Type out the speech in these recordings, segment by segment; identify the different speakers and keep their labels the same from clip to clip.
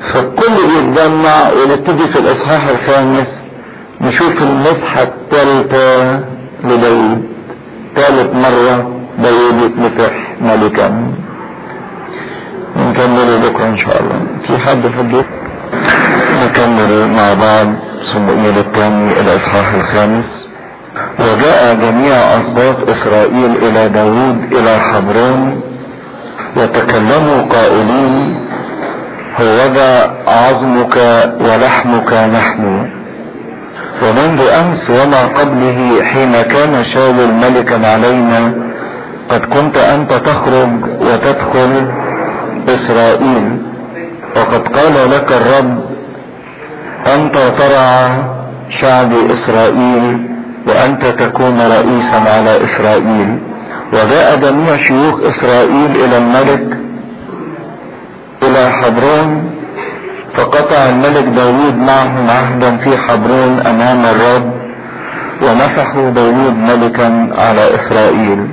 Speaker 1: فالكل بيتجمع ونبتدي في الاصحاح الخامس نشوف المسحة الثالثة لداود. ثالث مرة داود يتمسح ملكا. نكمل بكرة ان شاء الله. في حد يحب نكمل مع بعض صموئيل الثاني الاصحاح الخامس. وجاء جميع اسباط اسرائيل الى داود الى حبرون وتكلموا قائلين هوذا عظمك ولحمك نحن. ومنذ امس وما قبله حين كان شاول ملكا علينا قد كنت انت تخرج وتدخل اسرائيل، وقد قال لك الرب انت ترعى شعب اسرائيل وانت تكون رئيسا على اسرائيل. وجاء جميع شيوخ اسرائيل الى الملك الى حبرون فقطع الملك داود معهم عهدا في حبرون امام الرب ومسحوا داود ملكا على اسرائيل.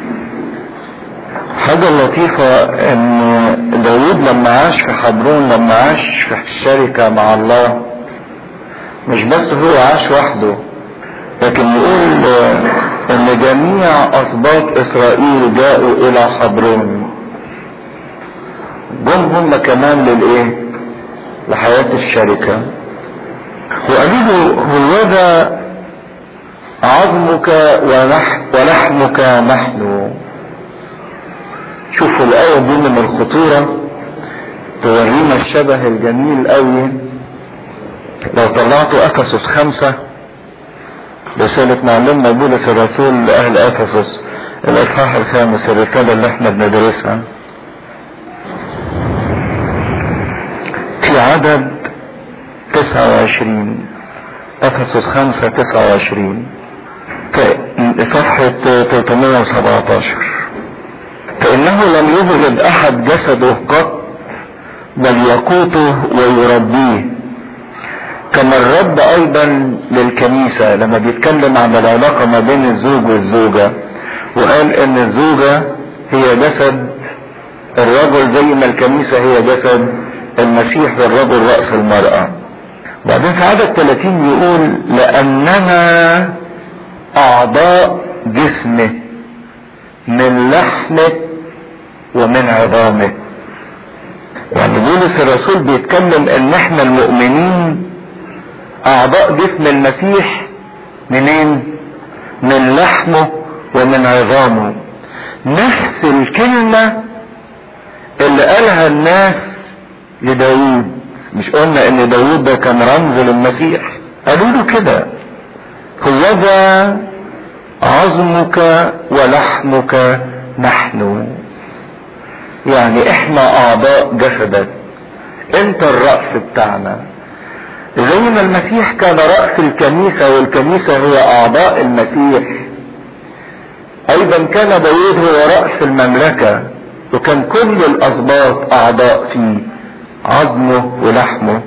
Speaker 1: حاجة لطيفة ان داود لما عاش في حبرون، لما عاش في الشركة مع الله، مش بس هو عاش وحده، لكن يقول ان جميع اسباط اسرائيل جاءوا الى حبرون. جم هم كمان للايه؟ لحياة الشركة. وقالوا له هوذا عظمك ولحمك نحن. شوفوا الآية دي من الخطورة، تورينا الشبه الجميل قوي. لو طلعتوا افسس 5 رسالة معلمنا بولس الرسول لأهل افسس الاصحاح الخامس، الرسالة اللي احنا بندرسها، في عدد 29 افسس 5:29 صفحة 317. فإنه لم يبغض أحد جسده قط بل يقوته ويربيه كما الرب أيضا للكنيسة. لما بيتكلم عن العلاقة ما بين الزوج والزوجة وقال إن الزوجة هي جسد الرجل زي ما الكنيسة هي جسد المسيح والرجل رأس المرأة. بعدين في عدد 30 يقول لأننا أعضاء جسمه من لحمه ومن عظامه. يعني بولس الرسول بيتكلم ان احنا المؤمنين اعضاء جسم المسيح منين؟ من لحمه ومن عظامه. نفس الكلمة اللي قالها الناس لداود. مش قلنا ان داود ده كان رمز للمسيح؟ قالوا له كده هوذا عظمك ولحمك نحن. يعني احنا اعضاء جسدك، انت الرأس بتاعنا. زي ما المسيح كان رأس الكنيسة والكنيسة هي اعضاء المسيح، ايضا كان داود هو رأس المملكة، وكان كل الاسباط اعضاء فيه، عظمه ولحمه.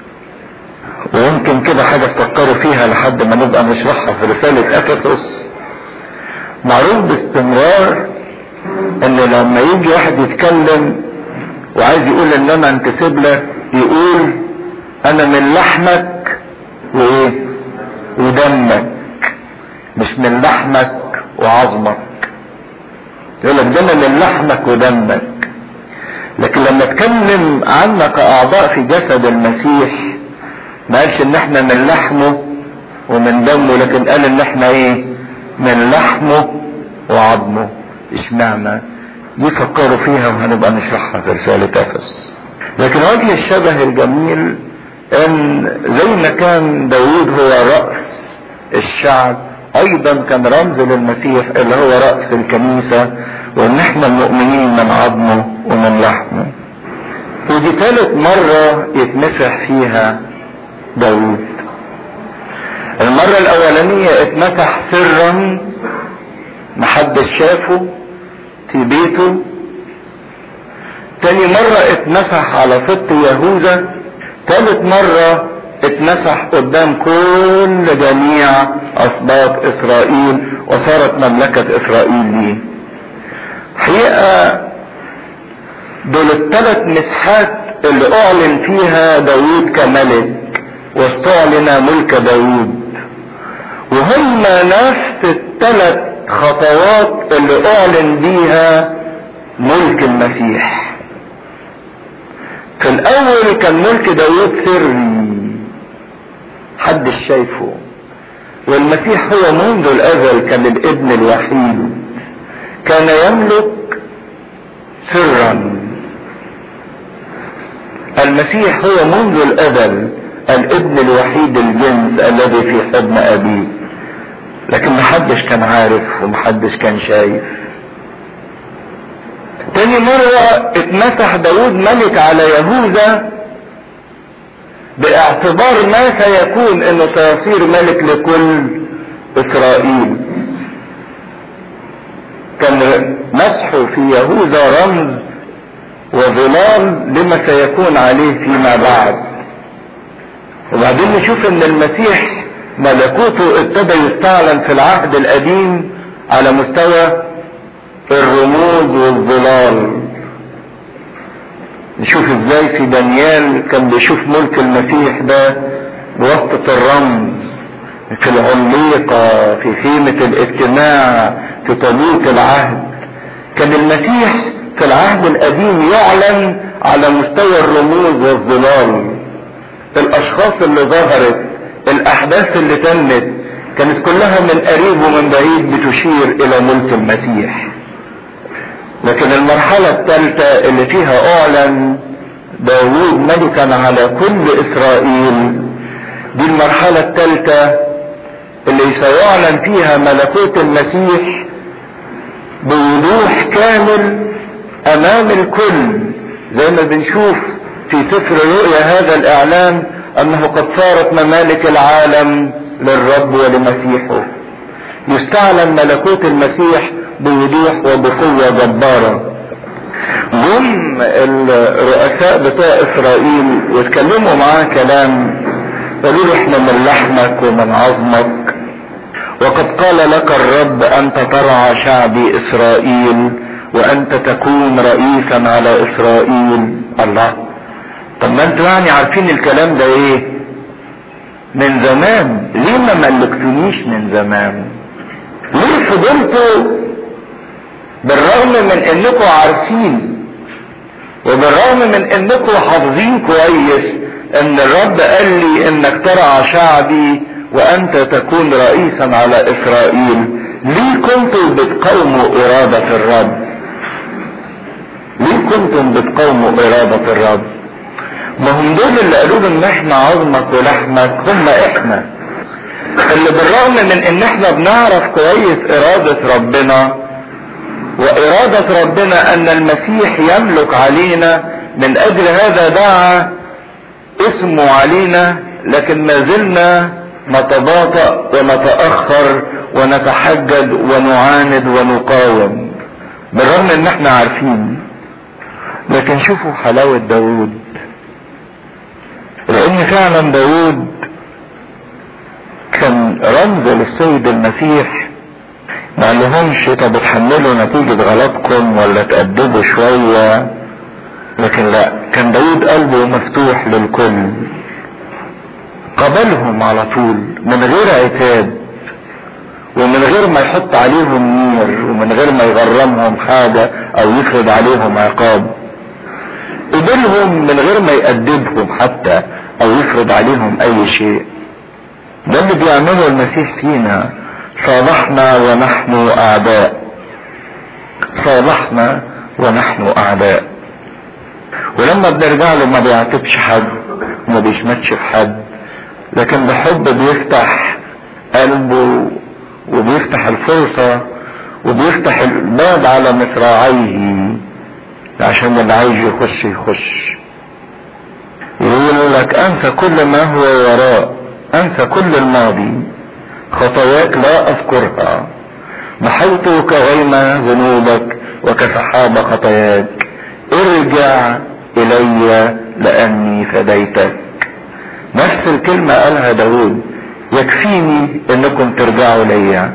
Speaker 1: ويمكن كده حاجة تفكروا فيها لحد ما نبقى نشرحها في رسالة افسس. معروف باستمرار ان لما يجي واحد يتكلم وعايز يقول ان انا انتسب لك، يقول انا من لحمك وايه ودمك، مش من لحمك وعظمك. يقول لك ده انا من لحمك ودمك. لكن لما اتكلم عنك كاعضاء في جسد المسيح ما قالش ان احنا من لحمه ومن دمه، لكن قال ان احنا ايه؟ من لحمه وعظمه. اشمعنى؟ دي فكروا فيها وهنبقى نشرحها في رسالة افسس. لكن وجه الشبه الجميل ان زي ما كان داود هو رأس الشعب، ايضا كان رمز للمسيح اللي هو رأس الكنيسة، وان احنا المؤمنين من عظمه ومن لحمه. ودي ثالث مرة يتمسح فيها داود. المرة الاولانية اتمسح سرا محدش شافه في بيته. تاني مرة اتمسح على سبط يهوذا. تالت مرة اتمسح قدام كل جميع اسباط اسرائيل وصارت مملكة اسرائيل ليه. حقيقة دول الثلاث مسحات اللي اعلن فيها داوود كملك واستعلن ملك داوود، وهم نفس الثلاث خطوات اللي اعلن بيها ملك المسيح. في الاول كان ملك داوود سري محدش شايفه، والمسيح هو منذ الازل كان الابن الوحيد، كان يملك سرا. المسيح هو منذ الازل الابن الوحيد الجنس الذي في حضن ابيه، لكن محدش كان عارف ومحدش كان شايف. تاني مرة اتمسح داود ملك على يهوذا باعتبار ما سيكون انه سيصير ملك لكل اسرائيل. كان مسحه في يهوذا رمز وظلال لما سيكون عليه فيما بعد. وبعدين نشوف ان المسيح ملكوته ابتدى يستعلن في العهد القديم على مستوى الرموز والظلال. نشوف ازاي في دانيال كان بيشوف ملك المسيح ده بواسطة الرمز، في العليقة، في خيمة الاجتماع، في تابوت العهد. كان المسيح في العهد القديم يعلن على مستوى الرموز والظلال. الاشخاص اللي ظهرت، الاحداث اللي تمت، كانت كلها من قريب ومن بعيد بتشير الى ملك المسيح. لكن المرحلة الثالثة اللي فيها اعلن داوود ملكا على كل اسرائيل، دي المرحلة الثالثة اللي سيعلن فيها ملكوت المسيح بوضوح كامل امام الكل، زي ما بنشوف في سفر الرؤيا هذا الاعلان انه قد صارت ممالك العالم للرب ولمسيحه. يستعلن ملكوت المسيح بوضوح وبقوة جبارة. جم الرؤساء بتوع اسرائيل واتكلموا معاه كلام، قالوا له احنا من لحمك ومن عظمك، وقد قال لك الرب انت ترعى شعبي اسرائيل وانت تكون رئيسا على اسرائيل. الله، طب ما انتوا يعني عارفين الكلام ده ايه من زمان، ليه ما ملكتونيش من زمان؟ ليه فضلتوا بالرغم من انكم عارفين وبالرغم من انكم حافظين كويس ان الرب قال لي انك ترعى شعبي وانت تكون رئيسا على اسرائيل، ليه كنتم بتقاوموا ارادة الرب؟ ليه كنتم بتقاوموا ارادة الرب؟ ما هم دول اللي قالوا ان احنا عظمك ولحمك، هم احنا اللي بالرغم من ان احنا بنعرف كويس ارادة ربنا، وارادة ربنا ان المسيح يملك علينا، من اجل هذا دعا اسمه علينا، لكن ما زلنا نتباطأ ونتأخر ونتحجج ونعاند ونقاوم بالرغم ان احنا عارفين. لكن شوفوا حلاوة داود، لان فعلا داود كان رمز للسيد المسيح. ما قالهمش طب اتحملوا نتيجة غلطكم ولا تأدبوا شوية، لكن لا، كان داود قلبه مفتوح للكل، قبلهم على طول من غير عتاب ومن غير ما يحط عليهم نير ومن غير ما يغرمهم حاجة او يفرض عليهم عقاب. قبلهم من غير ما يأدبهم حتى او يفرض عليهم اي شيء. ده اللي بيعمله المسيح فينا، صالحنا ونحن اعداء، صالحنا ونحن اعداء. ولما بنرجع له ما بيعاتبش حد وما بيشمتش في حد، لكن بحب بيفتح قلبه وبيفتح الفرصة وبيفتح الباب على مصراعيه عشان اللي عايز يخش يخش. يقول لك انسى كل ما هو وراء، انسى كل الماضي، خطاياك لا اذكرها، محوت كغيم ذنوبك وكسحاب خطاياك، ارجع الي لاني فديتك. نفس الكلمة قالها داود، يكفيني انكم ترجعوا ليا.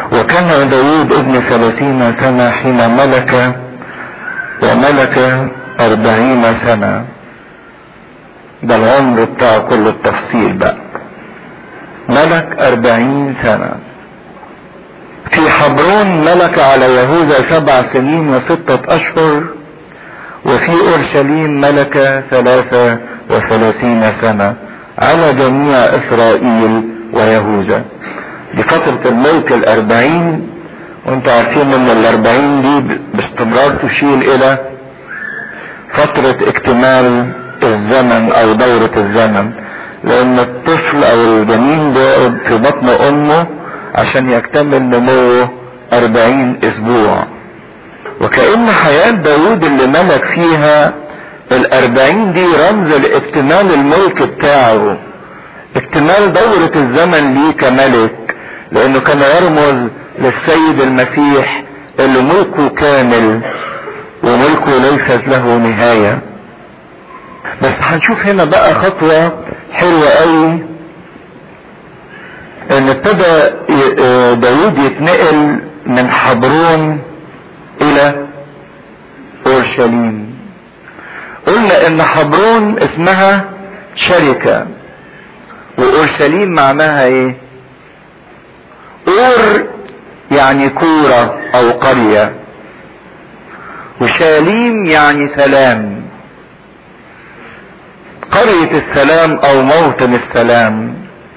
Speaker 1: وكان داود ابن 30 سنة حين ملك، وملك 40 سنة. ده العمر بتاعه كل التفصيل بقى. ملك 40 سنة. في حبرون ملك على يهوذا 7 سنين و6 أشهر، وفي أورشليم ملك 33 سنة على جميع إسرائيل ويهوذا. دي فترة الملك 40، وانتوا عارفين ان 40 دي باستمرار تشير الى فترة اكتمال الزمن او دورة الزمن، لان الطفل او الجنين ده في بطن امه عشان يكتمل نموه 40 اسبوع. وكأن حياة داود اللي ملك فيها 40 دي رمز لاكتمال الملك بتاعه، اكتمال دورة الزمن ليه كملك، لانه كان يرمز للسيد المسيح اللي ملكه كامل وملكه ليست له نهاية. بس هنشوف هنا بقى خطوة حلوة قوي، ان ابتدى داود يتنقل من حبرون الى اورشليم. قلنا ان حبرون اسمها شركة، واورشليم معناها ايه؟ اور يعني كورة او قرية، وشاليم يعني سلام، قرية السلام او موطن السلام.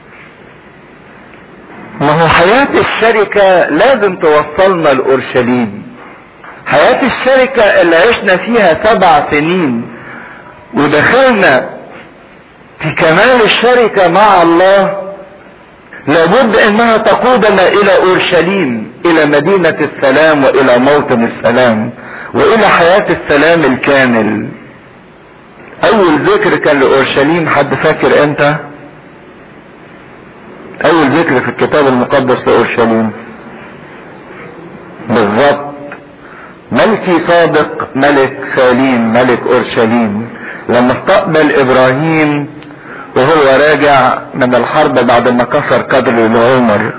Speaker 1: ما هو حياة الشركة لازم توصلنا لأورشليم. حياة الشركة اللي عشنا فيها 7 سنين ودخلنا في كمال الشركة مع الله، لابد انها تقودنا الى اورشليم، الى مدينة السلام والى موطن السلام والى حياة السلام الكامل. اول ذكر كان لاورشليم، حد فاكر امتى؟ اول ذكر في الكتاب المقدس لاورشليم بالظبط ملكي صادق ملك سليم ملك اورشليم، لما استقبل ابراهيم وهو راجع من الحرب بعد ما كسر قدر العمر.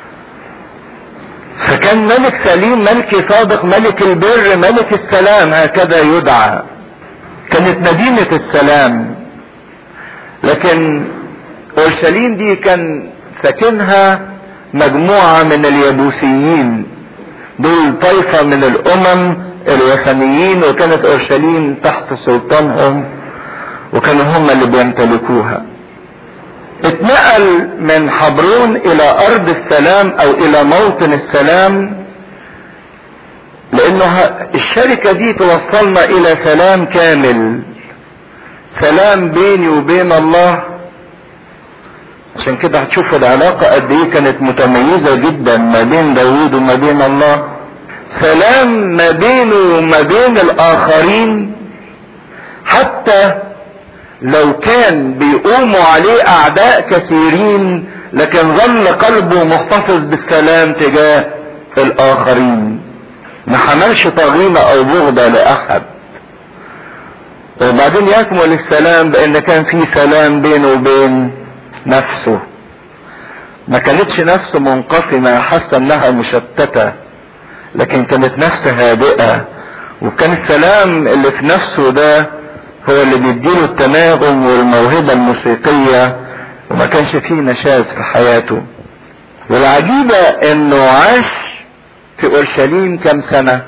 Speaker 1: فكان ملك سليم، ملكي صادق، ملك البر، ملك السلام، هكذا يدعى. كانت مدينة السلام. لكن اورشليم دي كان ساكنها مجموعة من اليبوسيين، دول طائفة من الامم الوثنيين، وكانت اورشليم تحت سلطانهم وكانوا هم اللي بيمتلكوها. اتنقل من حبرون الى ارض السلام او الى موطن السلام، لانه الشركة دي توصلنا الى سلام كامل، سلام بيني وبين الله. عشان كده هتشوفوا العلاقة قد ايه كانت متميزة جدا ما بين داوود وما بين الله. سلام ما بينه وما بين الاخرين، حتى لو كان بيقوموا عليه اعداء كثيرين لكن ظل قلبه محتفظ بالسلام تجاه الاخرين، ما حملش طغينة او بغضة لاحد. وبعدين يكمل السلام بان كان في سلام بينه وبين نفسه، ما كانتش نفسه منقسمة حاسة انها مشتتة، لكن كانت نفسه هادئة، وكان السلام اللي في نفسه ده هو اللي بيديله التناغم والموهبة الموسيقية، وما كانش فيه نشاز في حياته. والعجيبة انه عاش في اورشليم كم سنة؟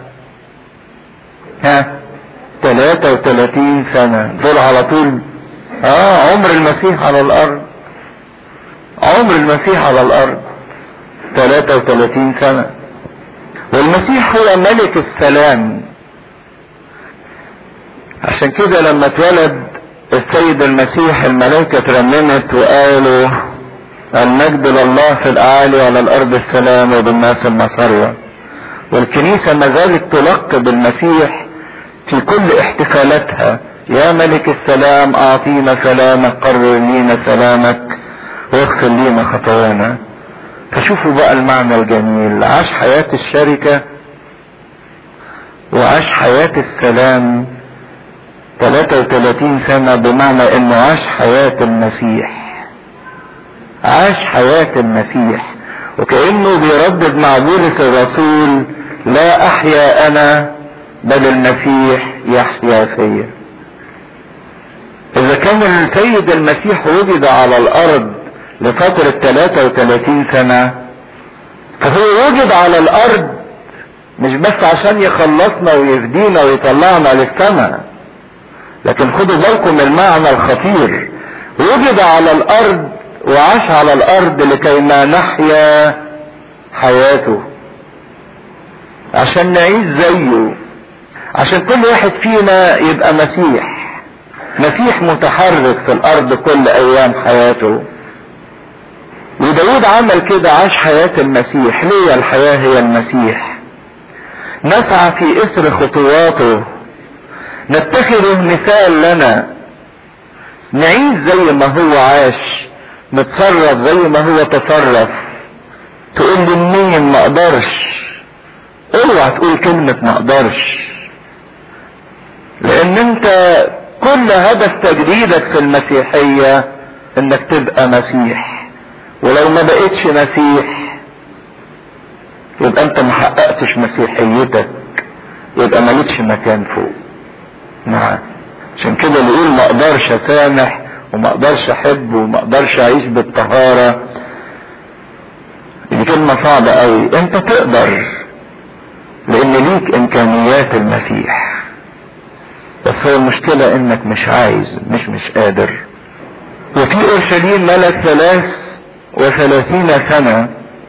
Speaker 1: 33 سنة. دول على طول عمر المسيح على الارض، عمر المسيح على الارض 33 سنة. والمسيح هو ملك السلام. عشان كده لما اتولد السيد المسيح الملائكة ترنمت وقالوا المجد لله في الاعالي وعلى الارض السلام وبالناس المسرة. والكنيسة ما زالت تلقب المسيح في كل احتفالاتها يا ملك السلام اعطينا سلامك، قرر لينا سلامك، واغفر لينا خطايانا. فشوفوا بقى المعنى الجميل، عاش حياة الشركة وعاش حياة السلام 33 سنة، بمعنى انه عاش حياة المسيح، عاش حياة المسيح. وكأنه بيردد مع بولس الرسول لا احيا انا بل المسيح يحيا فيا. اذا كان السيد المسيح وجد على الارض لفترة 33 سنة، فهو وجد على الارض مش بس عشان يخلصنا ويفدينا ويطلعنا للسماء، لكن خدوا بالكم المعنى الخطير، وجد على الارض وعاش على الارض لكي ما نحيا حياته، عشان نعيش زيه، عشان كل واحد فينا يبقى مسيح متحرك في الارض كل ايام حياته. وداود عمل كده، عاش حياة المسيح. ليه الحياة هي المسيح؟ نسعى في اثر خطواته، نتخذه مثال لنا، نعيش زي ما هو عاش، نتصرف زي ما هو تصرف. تقول لي منين ما اقدرش؟ اوعى تقول كلمة ما اقدرش، لان انت كل هدف تجديدك في المسيحية انك تبقى مسيح، ولو ما بقيتش مسيح يبقى انت ما حققتش مسيحيتك، يبقى مالكش مكان فوق. نعم، عشان كده نقول ما اقدرش اسامح وما اقدرش احب وما اقدرش اعيش بالطهارة، دي كلمة صعبة قوي. انت تقدر، لان ليك امكانيات المسيح، بس هو المشكلة انك مش عايز، مش قادر. وفي اورشليم ملك 33 سنة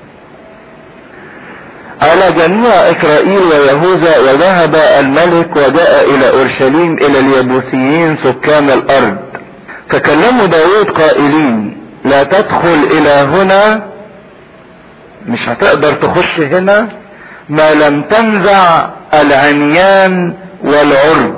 Speaker 1: على جميع اسرائيل ويهوذا، وذهب الملك وجاء الى اورشليم الى اليبوسيين سكان الارض، فكلموا داود قائلين لا تدخل الى هنا، مش هتقدر تخش هنا ما لم تنزع العميان والعرج،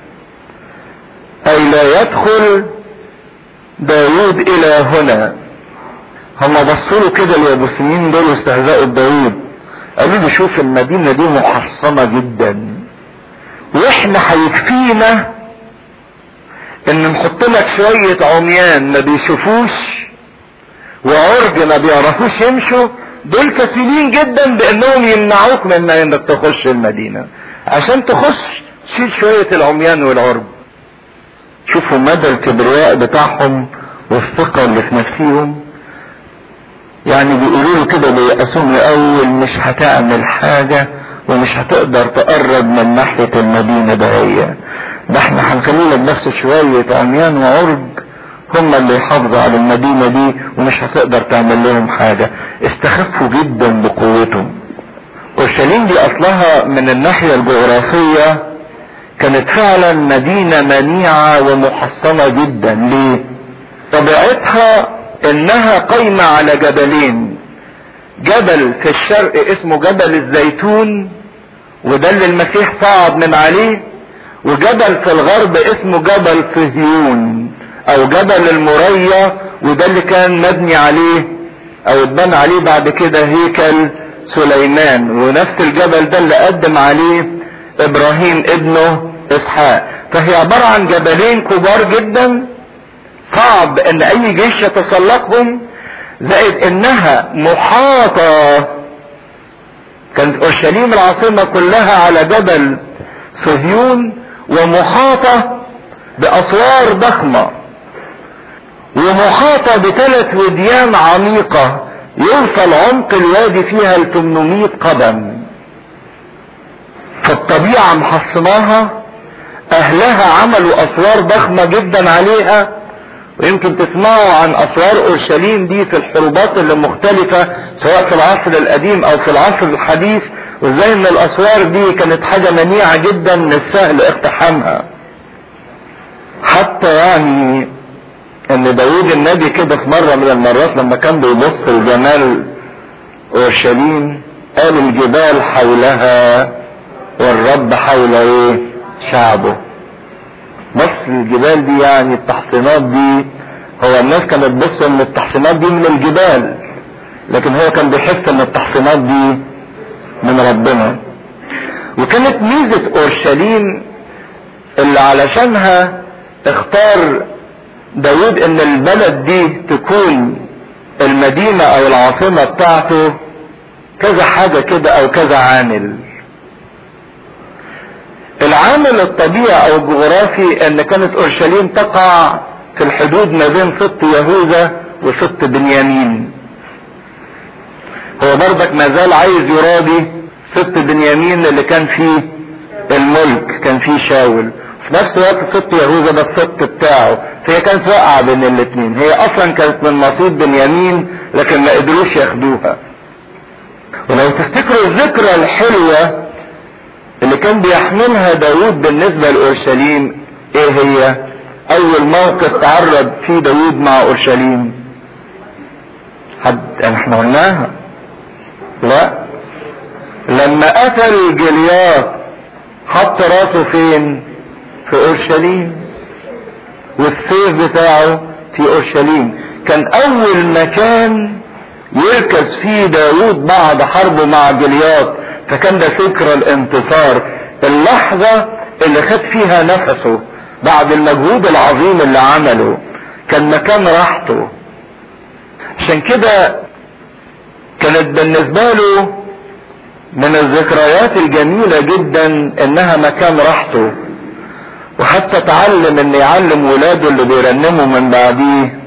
Speaker 1: اي لا يدخل داود الى هنا. هم بصوا له كده اليابوسيين دول واستهزأوا بداود، قالوا له شوف المدينة دي محصنة جدا، واحنا هيكفينا ان نحط لك شوية عميان ما بيشوفوش وعرج ما بيعرفوش يمشوا، دول كفيلين جدا بانهم يمنعوك من انك تخش المدينة. عشان تخش شيل شوية العميان والعرج. شوفوا مدى الكبرياء بتاعهم والثقة اللي في نفسهم. يعني بيقولوا له كده بيقاسون اول مش هتعمل حاجة ومش هتقدر تقرب من ناحية المدينة دهية، ده احنا هنخلي لك بس شوية عميان وعرج هم اللي يحافظوا على المدينة دي ومش هتقدر تعمل لهم حاجة. استخفوا جدا بقوتهم. اورشليم دي اصلها من الناحية الجغرافية كانت فعلا مدينة منيعة ومحصنة جدا. ليه؟ طبيعتها انها قايمة على جبلين، جبل في الشرق اسمه جبل الزيتون وده اللي المسيح صعد من عليه، وجبل في الغرب اسمه جبل صهيون او جبل المريا وده اللي كان مبني عليه او اتبنى عليه بعد كده هيكل سليمان، ونفس الجبل ده اللي قدم عليه ابراهيم ابنه اسحاق. فهي عبارة عن جبلين كبار جدا صعب ان اي جيش يتسلقهم، زائد انها محاطة. كانت اورشليم العاصمة كلها على جبل صهيون ومحاطة باسوار ضخمة ومحاطة بثلاث وديان عميقة يوصل عمق الوادي فيها ل 800 قدم. فالطبيعة محصناها، اهلها عملوا اسوار ضخمة جدا عليها. ويمكن تسمعوا عن اسوار اورشليم دي في الحروبات اللي مختلفة سواء في العصر القديم او في العصر الحديث، وازاي ان الاسوار دي كانت حاجة منيعة جدا من السهل اقتحامها. حتى يعني ان داود النبي كده في مرة من المرات لما كان بيبص لجمال اورشليم قال الجبال حولها والرب حول ايه؟ شعبه. بص الجبال دي يعني التحصينات دي، هو الناس كانت بتبص ان التحصينات دي من الجبال، لكن هو كان بيحس ان التحصينات دي من ربنا. وكانت ميزة اورشليم اللي علشانها اختار داود ان البلد دي تكون المدينة او العاصمة بتاعته كذا حاجة كده او كذا عامل. العامل الطبيعي او الجغرافي ان كانت اورشليم تقع في الحدود ما بين سبط يهوذا وسبط بنيامين. هو برضك ما زال عايز يراضي سبط بنيامين اللي كان فيه الملك، كان فيه شاول، في نفس الوقت سبط يهوذا ده السبط بتاعه، فهي كانت واقعه بين الاثنين. هي اصلا كانت من نصيب بنيامين لكن ما قدروش ياخدوها. ولو تفتكروا الذكرى الحلوه اللي كان بيحملها داود بالنسبه لاورشليم ايه هي؟ اول موقف تعرض فيه داود مع اورشليم احنا قلناها، لا، لما قتل جلياط حط راسه فين؟ في اورشليم، والسيف بتاعه في اورشليم. كان اول مكان يركز فيه داود بعد حربه مع جلياط، فكان ده ذكرى الانتصار، اللحظة اللي خد فيها نفسه بعد المجهود العظيم اللي عمله، كان مكان راحته. عشان كده كانت بالنسبة له من الذكريات الجميلة جدا انها مكان راحته. وحتى تعلم ان يعلم ولاده اللي بيرنموا من بعديه: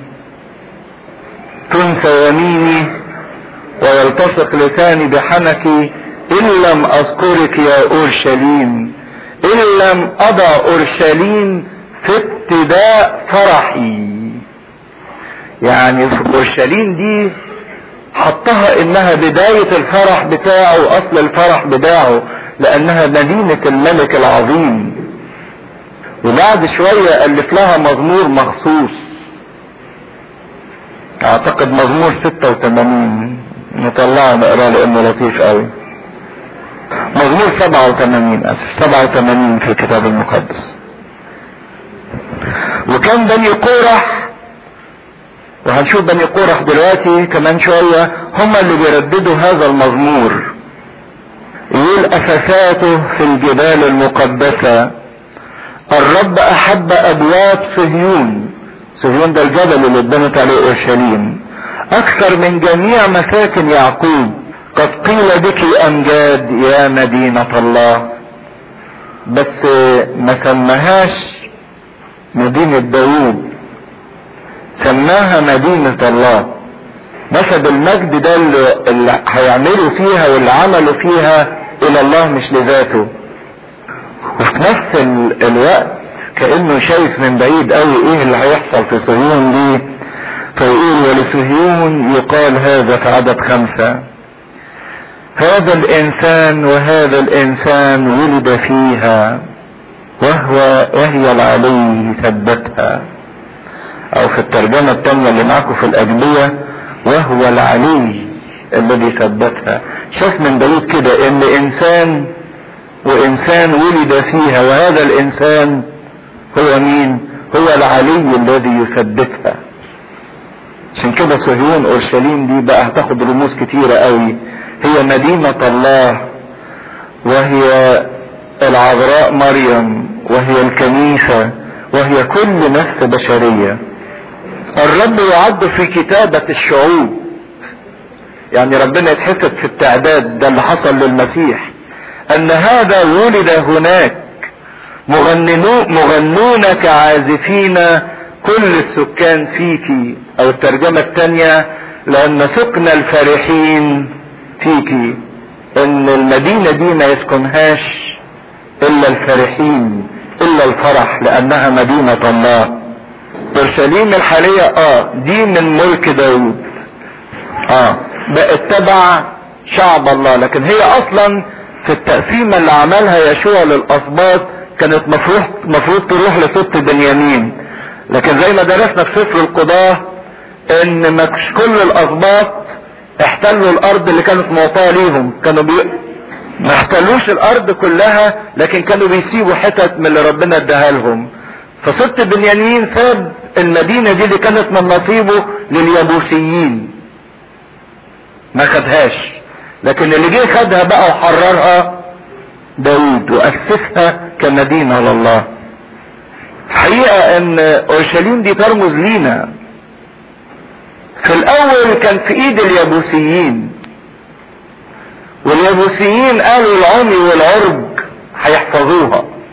Speaker 1: تنسى يميني ويلتصق لساني بحنكي ان لم اذكرك يا اورشليم، ان لم اضع اورشليم في ابتداء فرحي. يعني في اورشليم دي حطها انها بداية الفرح بتاعه واصل الفرح بتاعه، لانها مدينة الملك العظيم. وبعد شوية الف لها مزمور مخصوص، اعتقد مزمور 86 نطلعه نقراه لانه لطيف قوي. مزمور 87 في الكتاب المقدس. وكان بني قورح، وهنشوف بني قورح دلوقتي كمان شوية، هم اللي بيرددوا هذا المزمور. يقول: أساساته في الجبال المقدسة، الرب أحب أبواب صهيون. صهيون ده الجبل اللي اتبنت عليه أورشليم، أكثر من جميع مساكن يعقوب. قد قيل بك أمجاد يا مدينة الله. بس ما سماهاش مدينة داوود، سماها مدينة الله. نسب المجد ده اللي هيعملوا فيها واللي عملوا فيها الى الله مش لذاته. وفي نفس الوقت كأنه شايف من بعيد قوي ايه اللي هيحصل في صهيون دي، فيقول: ولصهيون يقال هذا في عدد 5: هذا الانسان وهذا الانسان ولد فيها وهي العلي ثبتها. او في الترجمة التانية اللي معكم في الاجبية: وهو العلي الذي ثبتها. شاف من داود كده ان انسان وانسان ولد فيها، وهذا الانسان هو مين؟ هو العلي الذي يثبتها. عشان كده صهيون اورشليم دي بقى هتاخد رموز كتيرة قوي. هي مدينة الله، وهي العذراء مريم، وهي الكنيسة، وهي كل نفس بشرية. الرب يعد في كتابة الشعوب، يعني ربنا يتحسب في التعداد ده اللي حصل للمسيح، ان هذا ولد هناك مغنون كعازفين كل السكان فيك. او الترجمة الثانية: لان سكن الفرحين فيك. ان المدينة دي ما يسكنهاش الا الفرحين، الا الفرح، لانها مدينة الله. اورشليم الحالية دي من ملك داود، بقت تبع شعب الله، لكن هي اصلا في التقسيمة اللي عملها يشوع للاسباط كانت مفروض تروح لسبط بنيامين. لكن زي ما درسنا في سفر القضاة ان مش كل الاسباط احتلوا الارض اللي كانت معطاة ليهم، كانوا ما احتلوش الارض كلها، لكن كانوا بيسيبوا حتت من اللي ربنا اداها لهم. فسبط بنيامين ساب المدينة دي اللي كانت من نصيبه لليبوسيين، ما خدهاش. لكن اللي جه خدها بقى وحررها داود واسسها كمدينة لله. حقيقة ان اورشليم دي ترمز لينا. في الاول كان في ايد اليبوسيين، واليبوسيين قالوا العمي والعرج هيحفظوها،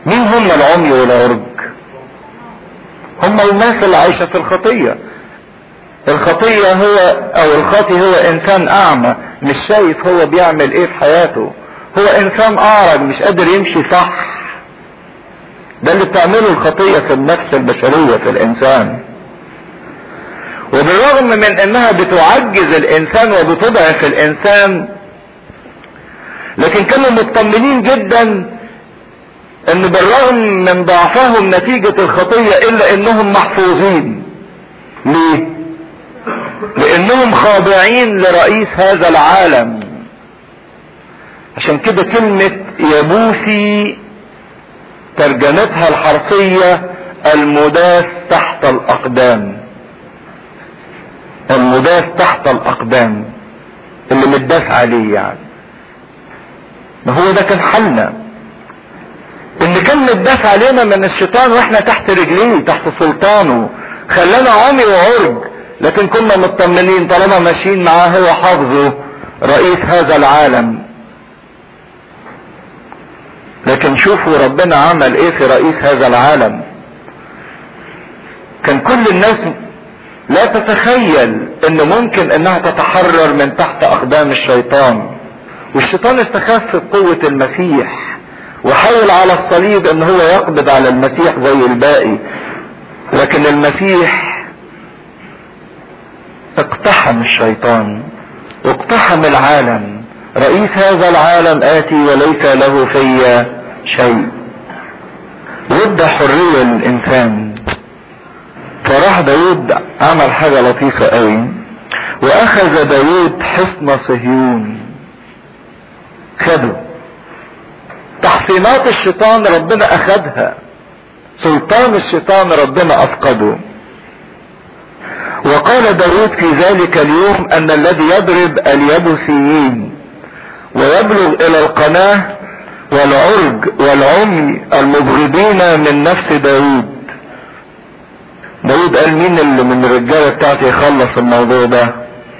Speaker 1: مين هم العمي والعرج؟ هم الناس اللي عايشة في الخطية. الخطية هو او الخاطي هو انسان اعمى مش شايف هو بيعمل ايه في حياته، هو انسان اعرج مش قادر يمشي صح. ده اللي بتعمله الخطية في النفس البشرية في الانسان. وبالرغم من انها بتعجز الانسان وبتضعف الانسان، لكن كانوا مطمنين جدا ان بالرغم من ضعفهم نتيجة الخطية الا انهم محفوظين. ليه؟ لانهم خاضعين لرئيس هذا العالم. عشان كده كلمة يبوسي ترجمتها الحرفية المداس تحت الاقدام. المداس تحت الاقدام، اللي متداس عليه يعني. ما هو ده كان حالنا، ان كان متداس علينا من الشيطان واحنا تحت رجليه تحت سلطانه، خلانا عمي وعرج، لكن كنا مطمنين طالما ماشيين معاه هو حافظه رئيس هذا العالم. لكن شوفوا ربنا عمل ايه في رئيس هذا العالم. كان كل الناس لا تتخيل ان ممكن انها تتحرر من تحت اقدام الشيطان، والشيطان استخف بقوة المسيح وحاول على الصليب ان هو يقبض على المسيح زي الباقي، لكن المسيح اقتحم الشيطان واقتحم العالم. رئيس هذا العالم آتي وليس له في شيء. ودى حرية للإنسان. فراح داود عمل حاجة لطيفة قوي، وأخذ داود حصن صهيون. خده تحصينات الشيطان ربنا أخذها، سلطان الشيطان ربنا أفقده. وقال داود في ذلك اليوم أن الذي يضرب اليبوسيين ويبلغ إلى القناة والعرج والعمي المبغضين من نفس داود. داود قال مين اللي من الرجالة بتاعتي يخلص الموضوع ده؟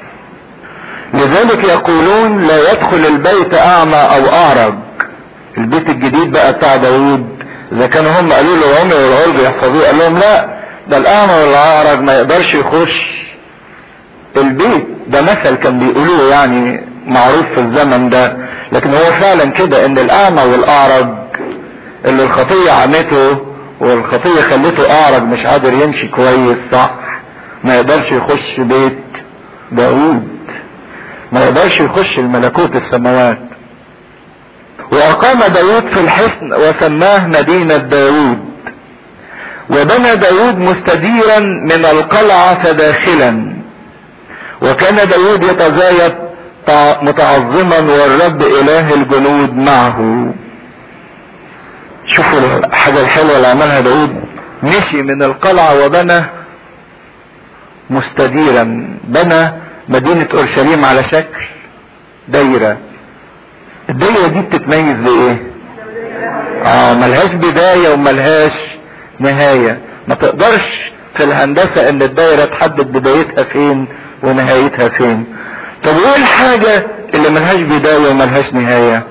Speaker 1: لذلك يقولون لا يدخل البيت أعمى أو أعرج. البيت الجديد بقى بتاع داود، إذا كانوا هم قالوا له العمي والعرج يحفظوه، قال لهم لا، ده الأعمى والأعرج ما يقدرش يخش البيت. ده مثل كان بيقولوه يعني معروف في الزمن ده، لكن هو فعلا كده ان الأعمى والأعرج اللي الخطية عمته والخطية خلته أعرج مش قادر يمشي كويس صح، ما يقدرش يخش بيت داود، ما يقدرش يخش الملكوت السماوات. وأقام داود في الحصن وسماه مدينة داود. وبنى داود مستديرا من القلعة فداخلا، وكان داود يتزايد متعظما والرب إله الجنود معه. شوفوا الحاجة الحلوة اللي عملها داود، مشي من القلعة وبنى مستديرا، بنى مدينة اورشليم على شكل دايرة. الدايرة دي بتتميز بايه؟ ملهاش بداية وملهاش نهاية. ما تقدرش في الهندسة ان الدايرة تحدد بدايتها فين ونهايتها فين. طب ايه الحاجة اللي ملهاش بداية وملهاش نهاية؟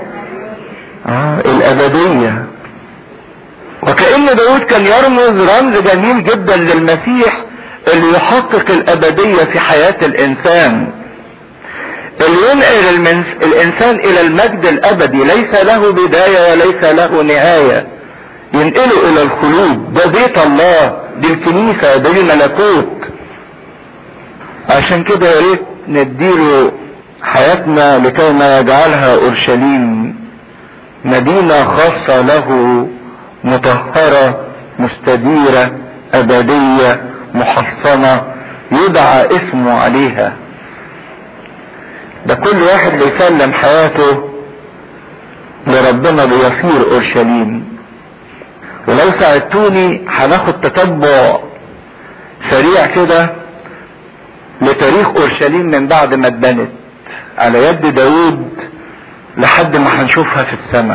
Speaker 1: الابدية. وكأن داود كان يرمز رمز جميل جدا للمسيح اللي يحقق الابدية في حياة الانسان، اللي ينقل الانسان الى المجد الابدي، ليس له بداية وليس له نهاية، ينقله الى الخلود. ده بيت الله، دي الكنيسة، ده الملكوت. عشان كده يا ريت نديله حياتنا لكي ما يجعلها اورشليم مدينة خاصة له، مطهرة مستديرة ابدية محصنة يدعى اسمه عليها. ده كل واحد بيسلم حياته لربنا بيصير اورشليم. ولو ساعدتوني هناخد تتبع سريع كده لتاريخ اورشليم من بعد ما اتبنت على يد داود لحد ما هنشوفها في السماء.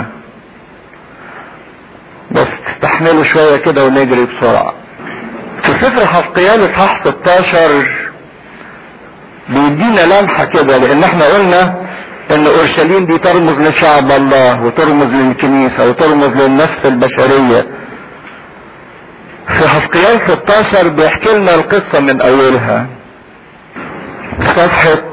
Speaker 1: بس تستحملوا شوية كده ونجري بسرعة. في سفر حزقيال اصحاح 16 بيدينا لمحة كده، لان احنا قلنا ان اورشليم دي ترمز لشعب الله وترمز للكنيسة وترمز للنفس البشرية. في حزقيال 16 بيحكي لنا القصة من اولها، صفحة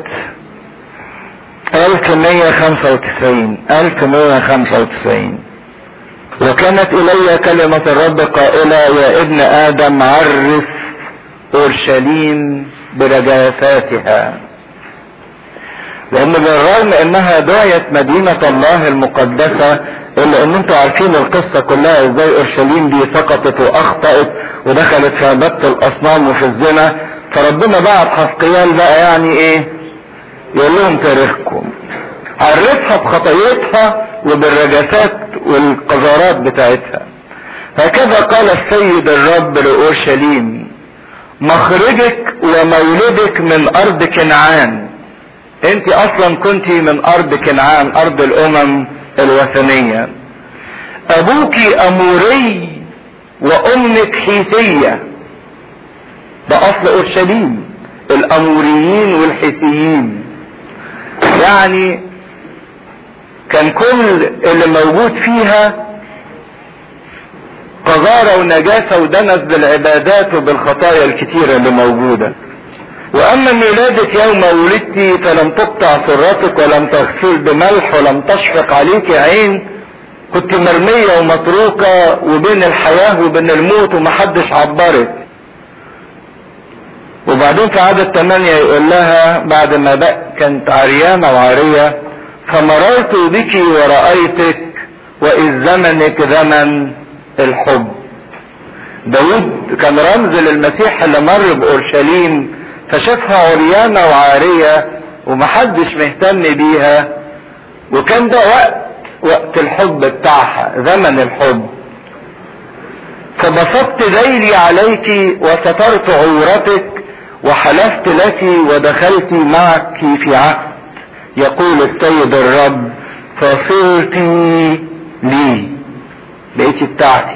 Speaker 1: 1195. وكانت الي كلمة الرب قائلة يا ابن ادم عرف اورشليم برجافاتها. لان بالرغم انها دعيت مدينة الله المقدسة، الا ان انتوا عارفين القصة كلها ازاي اورشليم دي سقطت واخطأت ودخلت في عبادة الاصنام وفي الزنا. فربنا بعت حزقيال بقى يعني ايه؟ يقول لهم تاريخكم، عرفها بخطايتها وبالرجاسات والقذارات بتاعتها. هكذا قال السيد الرب لأورشليم مخرجك ومولدك من ارض كنعان. انت اصلا كنت من ارض كنعان، ارض الامم الوثنية. ابوك اموري وامك حيثية. ده اصل اورشليم، الاموريين والحيثيين. يعني كان كل اللي موجود فيها قذارة ونجاسة ودنس بالعبادات وبالخطايا الكتيرة اللي موجودة. واما ميلادك يوم ولدتي فلم تقطع سرتك ولم تغسل بملح ولم تشفق عليك عين. كنت مرمية ومتروكة وبين الحياة وبين الموت ومحدش عبرك. وبعدين في عدد 8 يقول لها بعد ما بقى كانت عريانة وعارية فمررت بك ورأيتك وإذ زمنك زمن الحب. داود كان رمز للمسيح اللي مر بأورشليم، فشافها عريانة وعارية ومحدش مهتم بيها، وكان ده وقت الحب بتاعها، زمن الحب. فبسطت ذيلي عليك وسترت عورتك وحلفت لك ودخلت معك في عهد، يقول السيد الرب فصرت لي، بقيتي بتاعتي.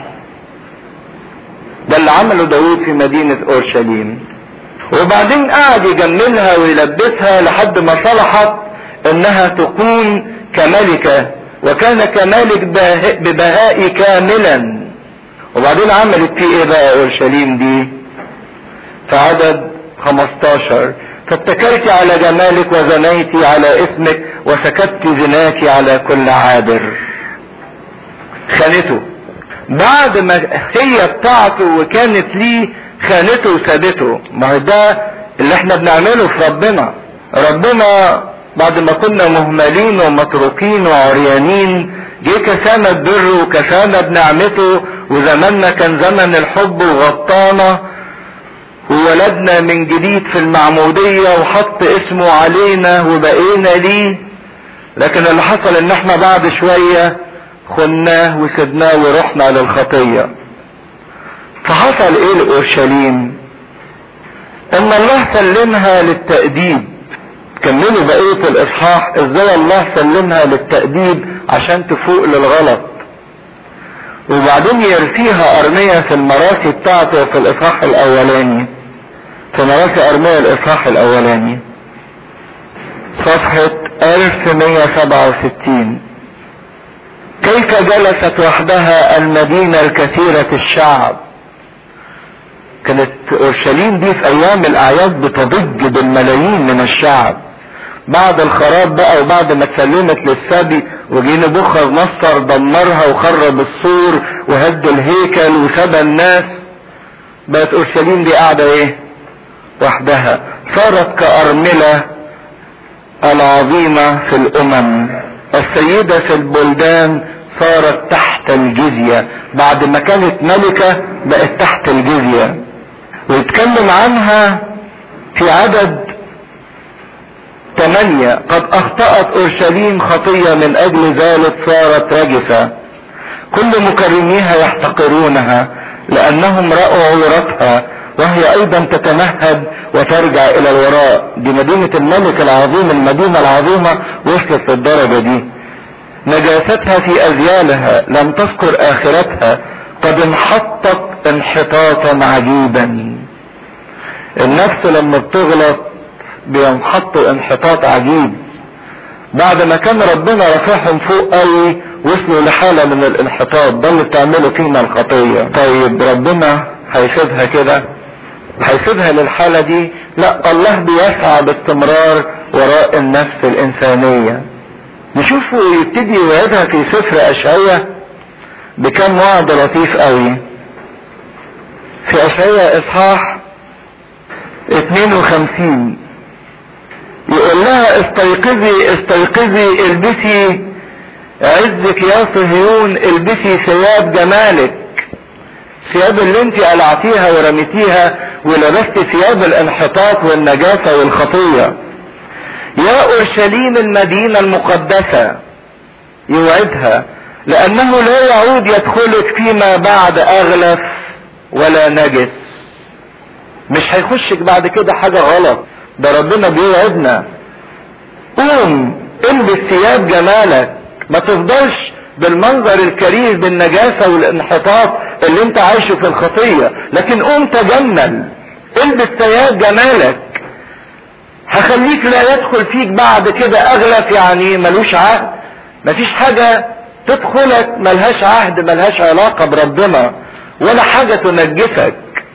Speaker 1: ده اللي عمله داود في مدينة اورشليم. وبعدين قعد يجملها ويلبسها لحد ما صلحت انها تكون كملكة، وكان كمالك ببهاء كاملا. وبعدين عملت فيه ايه بقى اورشليم دي؟ في عدد 15 فاتكلت على جمالك وزنيت على اسمك وسكبت زناك على كل عابر. خانته بعد ما هي بتاعته وكانت ليه، خانته وسابته. ما هو ده اللي احنا بنعمله في ربنا. ربنا بعد ما كنا مهملين ومتروكين وعريانين جه كسانا ببره وكسانا بنعمته، وزماننا كان زمن الحب وغطانا وولدنا من جديد في المعمودية وحط اسمه علينا وبقينا ليه. لكن اللي حصل ان احنا بعد شوية خناه وسبناه ورحنا للخطية. فحصل ايه لأورشليم؟ ان الله سلمها للتأديب. كملوا بقية الاصحاح ازاي الله سلمها للتأديب عشان تفوق للغلط. وبعدين يرثيها ارميا في المراسي بتاعته في الاصحاح الاولاني، في مراسي ارميا الاصحاح الاولاني صفحة 1167. كيف جلست وحدها المدينة الكثيرة الشعب. كانت اورشليم دي في ايام الاعياد بتضج بالملايين من الشعب. بعد الخراب بقى وبعد ما اتسلمت للسبي وجي نبوخذ نصر دمرها وخرب السور وهد الهيكل وسبى الناس، بقت اورشليم دي قاعدة ايه؟ وحدها. صارت كأرملة العظيمة في الامم، السيدة في البلدان صارت تحت الجزية. بعد ما كانت ملكة بقت تحت الجزية. ويتكلم عنها في عدد 8 قد اخطأت اورشليم خطية من اجل ذلك صارت رجسة، كل مكرميها يحتقرونها لانهم رأوا عورتها وهي ايضا تتمهد وترجع الى الوراء. دي مدينة الملك العظيم، المدينة العظيمة وصلت للدرجة دي. نجاستها في اذيالها لم تذكر اخرتها، قد انحطت انحطاطا عجيبا. النفس لما بتغلط بينحط انحطاط عجيب. بعد ما كان ربنا رفعهم فوق قوي وصلوا لحالة من الانحطاط، ده اللي بتعمله فينا الخطية. طيب ربنا هيسيبها كده؟ هيسيبها للحالة دي؟ لا، الله بيسعى باستمرار وراء النفس الانسانية. نشوفه يبتدي يوعدها في سفر اشعياء بكم وعد لطيف قوي. في اشعياء اصحاح 52 يقول لها استيقظي استيقظي البسي عزك يا صهيون، البسي ثياب جمالك، ثياب اللي انت قلعتيها ورميتيها ولبست ثياب الانحطاط والنجاسة والخطية. يا اورشليم المدينة المقدسة، يوعدها لانه لا يعود يدخلك فيما بعد اغلف ولا نجس. مش هيخشك بعد كده حاجة غلط، ده ربنا بيوعدنا. قوم البس ثياب جمالك، ما تفضلش بالمنظر الكريه بالنجاسة والانحطاط اللي انت عايشه في الخطية، لكن قوم تجمل، البس ثياب جمالك. هخليك لا يدخل فيك بعد كده اغلف، يعني ملوش عهد، مفيش حاجة تدخلك ملهاش عهد، ملهاش علاقة بربنا، ولا حاجة تنجسك.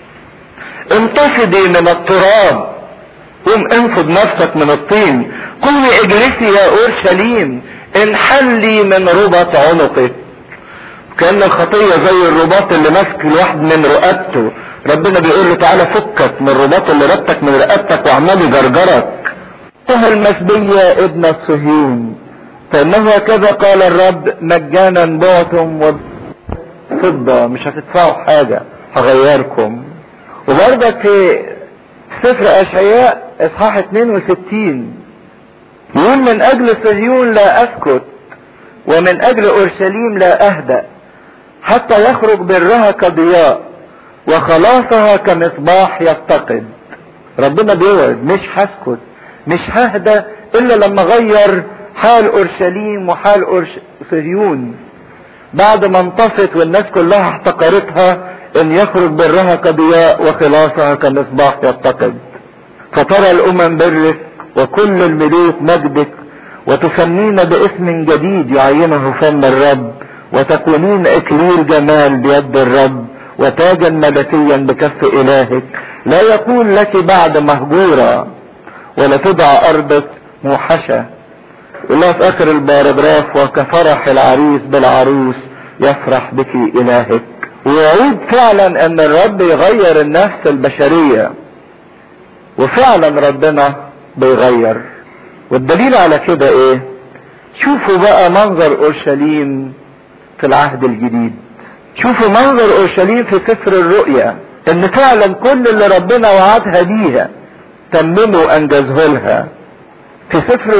Speaker 1: انتفضي من التراب، قوم انفض نفسك من الطين. قومي اجلسي يا اورشليم، انحلي من رباط عنقك. كأن الخطية زي الرباط اللي ماسك الواحد من رقبته، ربنا بيقول له تعالى فكك من الرباط اللي ربطك من رقبتك وعمال يجرجرك. ايها المسبية ابنة صهيون، فانه هكذا قال الرب مجانا بعتم وفضة، مش هتدفعوا حاجة، هغيركم. وبرضك في سفر اشعياء اصحاح 62 يقول من اجل صهيون لا اسكت ومن اجل اورشليم لا اهدأ حتى يخرج برها كضياء وخلاصها كمصباح يتقد. ربنا بيوعد مش هسكت، مش ههدى الا لما غير حال اورشليم وحال صهيون بعد ما انطفت والناس كلها احتقرتها، ان يخرج برها كضياء وخلاصها كمصباح يتقد. فترى الامم برك وكل الملوك مجدك، وتسمين باسم جديد يعينه فم الرب، وتكونين اكليل جمال بيد الرب وتاجا ملكيا بكف الهك. لا يكون لك بعد مهجورة ولا تدعى ارضك موحشة. الله في اخر الباراجراف وكفرح العريس بالعروس يفرح بك الهك. ويعود فعلا ان الرب يغير النفس البشرية، وفعلا ربنا بيغير. والدليل على كده ايه؟ شوفوا بقى منظر اورشليم في العهد الجديد، شوفوا منظر اورشليم في سفر الرؤيا، ان فعلا كل اللي ربنا وعدها بيها تمموا انجزه لها. في سفر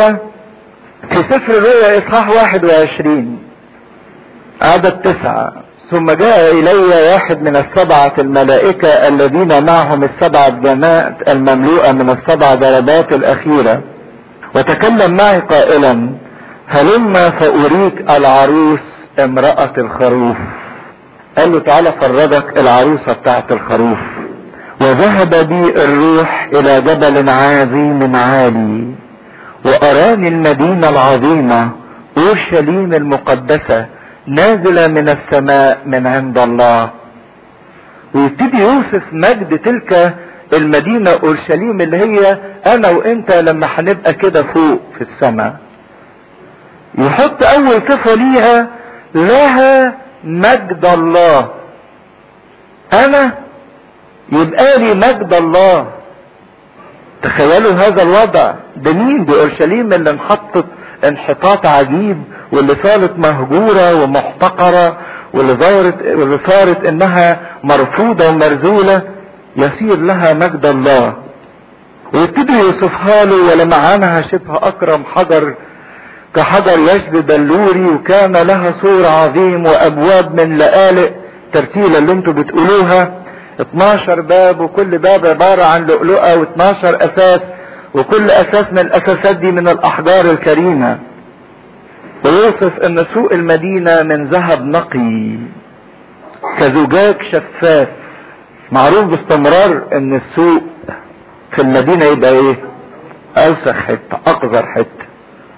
Speaker 1: الرؤيا اصحاح 21 عدد 9 ثم جاء الي واحد من السبعة الملائكة الذين معهم السبعة جماعات المملوءة من السبع ضربات الاخيرة، وتكلم معي قائلا هلما فأريك العروس امرأة الخروف. قال له تعالى فرجك العروسة بتاعت الخروف. وذهب بي الروح الى جبل عظيم عالي، واراني المدينة العظيمة اورشليم المقدسة نازلة من السماء من عند الله. ويبتدي يوصف مجد تلك المدينة اورشليم اللي هي انا وانت لما هنبقى كده فوق في السماء. يحط اول صفة ليها لها مجد الله. انا يبقى لي مجد الله. تخيلوا هذا الوضع. ده مين؟ دي اورشليم اللي انحطت انحطاط عجيب، واللي صارت مهجورة ومحتقرة، واللي صارت انها مرفوضة ومرزولة، يصير لها مجد الله. ويبتدي يوصفها له ولمعانها شبه اكرم حجر كحجر يشب بلوري، وكان لها سور عظيم وابواب من لآلئ. ترتيلة اللي انتوا بتقولوها 12 باب، وكل باب عبارة عن لؤلؤة و12 اساس، وكل اساس من الاساسات دي من الاحجار الكريمة. ويوصف ان سوق المدينة من ذهب نقي كزجاج شفاف. معروف باستمرار ان السوق في المدينة يبقى ايه؟ اوسخ حتة، اقذر حتة.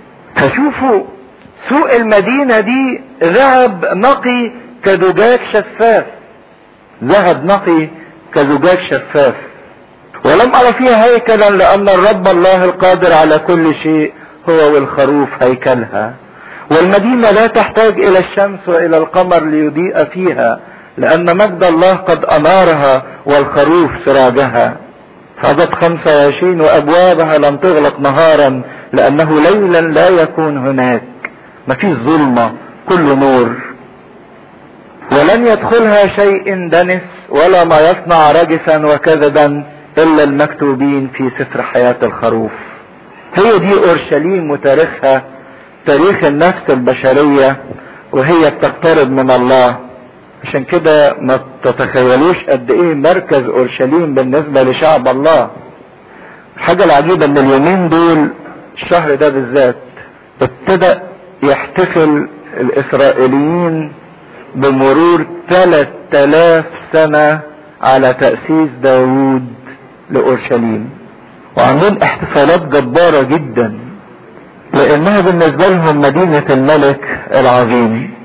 Speaker 1: فشوفوا سوق المدينة دي ذهب نقي كزجاج شفاف، ذهب نقي كزجاج شفاف. ولم أرى فيها هيكلا لأن الرب الله القادر على كل شيء هو والخروف هيكلها. والمدينة لا تحتاج إلى الشمس وإلى القمر ليضيء فيها، لأن مجد الله قد أنارها والخروف سراجها. عدد 25 وأبوابها لم تغلق نهارا لأنه ليلا لا يكون هناك، مفيش ظلمة كله نور. ولن يدخلها شيء دنس ولا ما يصنع رجسا وكذبا إلا المكتوبين في سفر حياة الخروف. هي دي أورشليم وتاريخها، تاريخ النفس البشرية وهي بتقترب من الله. عشان كده ما تتخيلوش قد ايه مركز اورشليم بالنسبة لشعب الله. الحاجة العجيبة ان اليومين دول الشهر ده بالذات ابتدأ يحتفل الاسرائيليين بمرور 3000 سنة على تأسيس داوود لأورشليم، وعاملين احتفالات جبارة جدا لانها بالنسبة لهم مدينة الملك العظيم.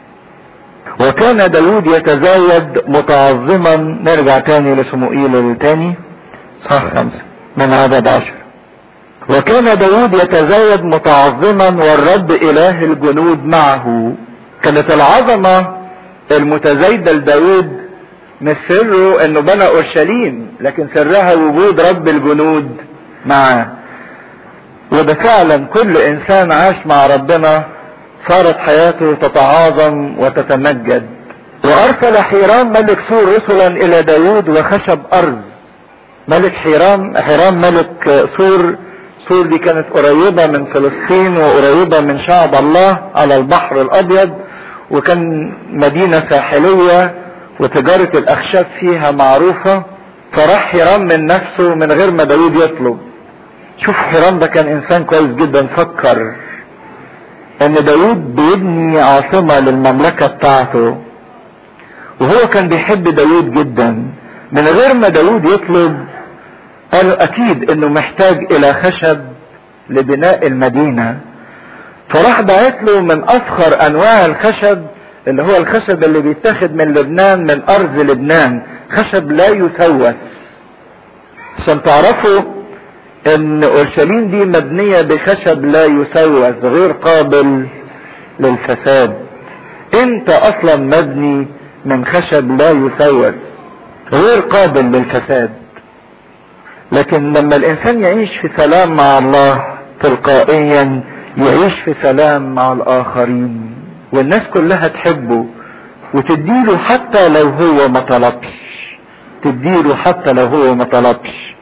Speaker 1: وكان داود يتزايد متعظما. نرجع تاني لصموئيل الثاني صح 5 من عدد 10. وكان داود يتزايد متعظما والرب اله الجنود معه. كانت العظمة المتزايدة لداود مش سره انه بنى اورشليم، لكن سرها وجود رب الجنود معه. وده فعلا كل انسان عاش مع ربنا صارت حياته تتعاظم وتتمجد. وارسل حيرام ملك سور رسلا الى داود وخشب ارز. ملك حيرام ملك سور دي كانت قريبة من فلسطين وقريبة من شعب الله على البحر الابيض، وكان مدينة ساحلية وتجارة الاخشاب فيها معروفة. فراح حيرام من نفسه من غير ما داود يطلب. شوف حيرام ده كان انسان كويس جدا، فكر ان داود بيبني عاصمة للمملكة بتاعته، وهو كان بيحب داود جدا. من غير ما داود يطلب قال اكيد انه محتاج الى خشب لبناء المدينة. فراح بعت له من افخر انواع الخشب، اللي هو الخشب اللي بيتاخد من لبنان، من ارض لبنان، خشب لا يسوس. عشان تعرفوا ان اورشليم دي مبنية بخشب لا يسوس، غير قابل للفساد. انت اصلا مبني من خشب لا يسوس، غير قابل للفساد. لكن لما الانسان يعيش في سلام مع الله تلقائيا يعيش في سلام مع الاخرين، والناس كلها تحبه وتديله حتى لو هو ما طلبش، تديله حتى لو هو ما طلبش.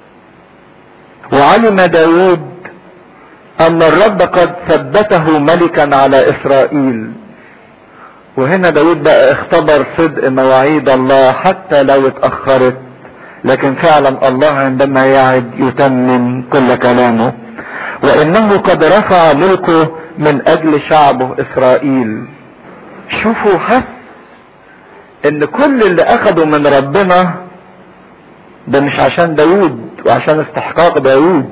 Speaker 1: وعلم داود ان الرب قد ثبته ملكا على اسرائيل. وهنا داود بقى اختبر صدق مواعيد الله حتى لو اتأخرت، لكن فعلا الله عندما يعد يتمم كل كلامه. وانه قد رفع ملكه من اجل شعبه اسرائيل. شوفوا، حس ان كل اللي اخده من ربنا ده مش عشان داود وعشان استحقاق داود،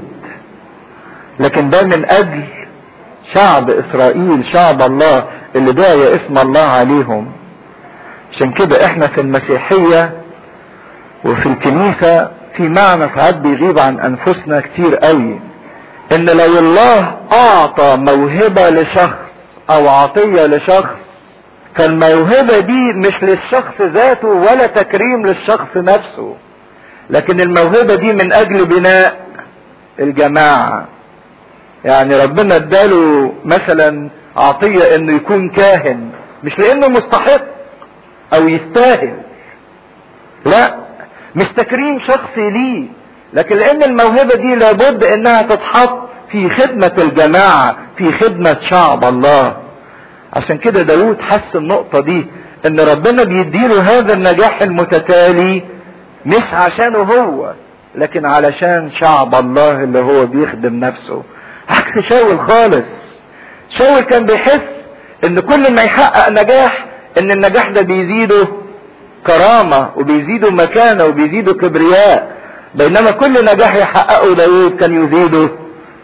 Speaker 1: لكن ده من اجل شعب اسرائيل، شعب الله اللي داعي اسم الله عليهم. عشان كده احنا في المسيحية وفي الكنيسة في معنى ساعات بيغيب عن انفسنا كتير قوي، ان لو الله اعطى موهبة لشخص او عطية لشخص، فالموهبة دي مش للشخص ذاته ولا تكريم للشخص نفسه، لكن الموهبة دي من اجل بناء الجماعة. يعني ربنا اداله مثلا عطية انه يكون كاهن، مش لانه مستحق او يستاهل، لا، مش تكريم شخصي ليه، لكن لان الموهبة دي لابد انها تتحط في خدمة الجماعة، في خدمة شعب الله. عشان كده داود حس النقطة دي، ان ربنا بيديله هذا النجاح المتتالي مش عشانه هو، لكن علشان شعب الله اللي هو بيخدم نفسه. عكس شاول خالص. شاول كان بيحس ان كل ما يحقق نجاح ان النجاح ده بيزيده كرامة وبيزيده مكانة وبيزيده كبرياء، بينما كل نجاح يحققه داود كان يزيده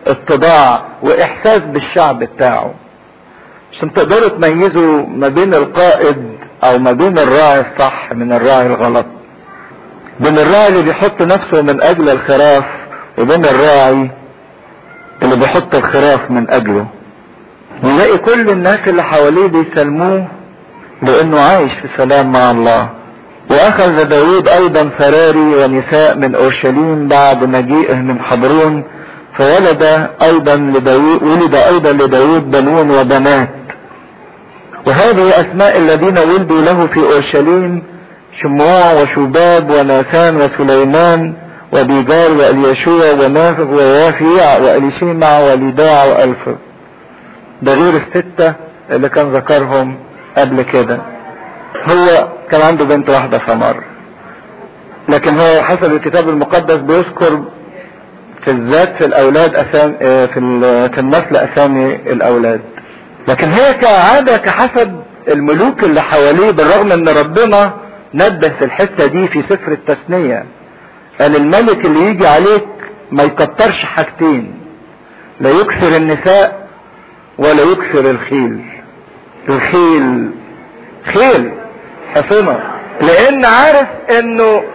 Speaker 1: اتضاع واحساس بالشعب بتاعه، عشان تقدروا تميزوا ما بين القائد او ما بين الراعي الصح من الراعي الغلط، بين الراعي اللي بيحط نفسه من اجل الخراف وبين الراعي اللي بيحط الخراف من اجله. نلاقي كل الناس اللي حواليه بيسلموه لانه عايش في سلام مع الله. واخذ داود ايضا سراري ونساء من اورشليم بعد مجيئه من حبرون، فولد ايضا لداود بنون وبنات. وهذه اسماء الذين ولدوا له في اورشليم: شموع وشوباب وناسان وسليمان وبيجار واليشوع ونافغ ويافيع واليشيمع وليداع والفر. ده غير الستة اللي كان ذكرهم قبل كده. هو كان عنده بنت واحدة ثمار، لكن هو حسب الكتاب المقدس بيذكر في الذات في الاولاد في النسل اسامي الاولاد. لكن هي كعادة كحسب الملوك اللي حواليه، بالرغم ان ربنا نبه في الحتة دي في سفر التثنية، قال الملك اللي يجي عليك ما يكترش حاجتين: لا يكثر النساء ولا يكثر الخيل. الخيل خيل حصنة، لان عارف انه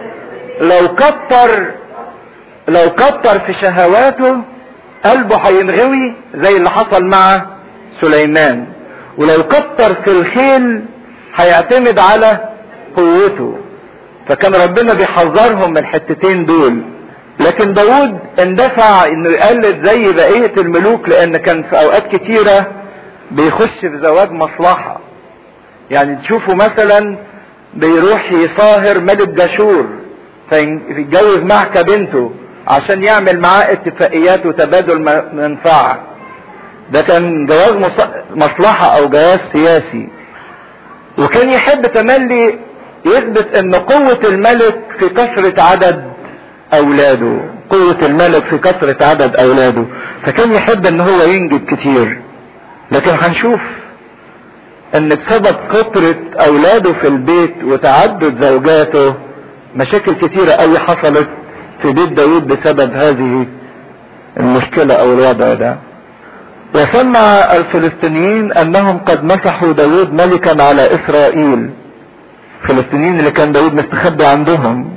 Speaker 1: لو كتر في شهواته قلبه هينغوي زي اللي حصل مع سليمان، ولو كتر في الخيل هيعتمد على قوته. فكان ربنا بيحذرهم من الحتتين دول. لكن داود اندفع انه يقلد زي بقية الملوك، لان كان في اوقات كتيرة بيخش في زواج مصلحة. يعني تشوفوا مثلا بيروح يصاهر ملك جاشور فيتجوز معك بنته عشان يعمل معاه اتفاقيات وتبادل منفعة. ده كان جواز مصلحة او جواز سياسي. وكان يحب تملي يثبت ان قوة الملك في كثرة عدد اولاده، قوة الملك في كثرة عدد اولاده، فكان يحب ان هو ينجب كتير. لكن هنشوف ان بسبب كثرة اولاده في البيت وتعدد زوجاته مشاكل كتيرة قوي حصلت في بيت داود بسبب هذه المشكلة او الوضع ده. وسمع الفلسطينيين انهم قد مسحوا داود ملكا على اسرائيل، الفلسطينيين اللي كان داود مستخبي عندهم.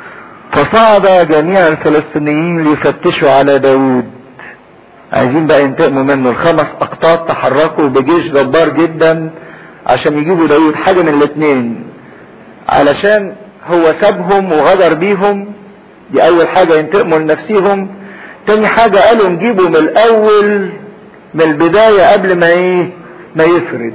Speaker 1: فصعد جميع الفلسطينيين ليفتشوا على داود، عايزين بقى ينتقموا منه. ال5 أقطاب تحركوا بجيش جبار جدا عشان يجيبوا داود. حاجة من الاتنين: علشان هو سابهم وغدر بيهم، دي اول حاجة ينتقموا لنفسيهم. تاني حاجة قالوا نجيبه من الاول من البداية قبل ما يفرد.